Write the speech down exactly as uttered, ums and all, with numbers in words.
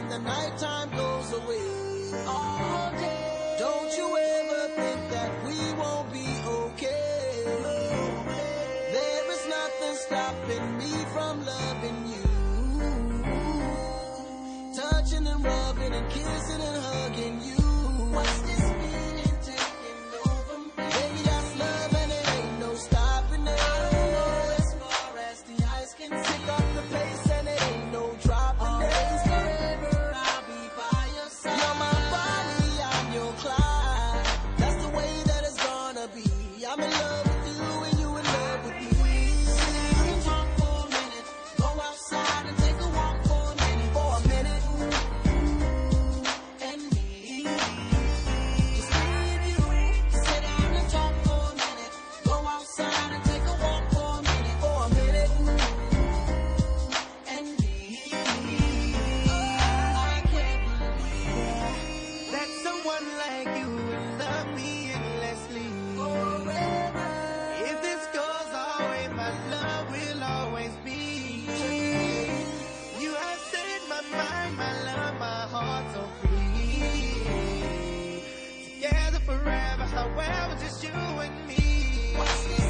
when the nighttime goes away. All day. Don't you ever think that we won't be okay. There is nothing stopping me from loving you. Touching and rubbing and kissing and hugging you. What's this feeling taking over me? Baby, that's love and it ain't no stopping it. I don't know as far as the eyes can see. Pick up the pace and it ain't no dropping it. Always forever I'll be by your side. You're my body, I'm your Clyde. That's the way that it's gonna be. I'm in love with you and you in love with me. Sit down and talk for a minute. Go outside and take a walk for a minute. For a minute. And me. Just me and you. Sit down and talk for a minute. Go outside and take a walk for a minute. For a minute. And me. I can't believe That someone like you would love me endlessly. forever. If this goes our way, my love will always be. You have set my mind, my love, my heart so free. Together forever, however, just you and me. What's this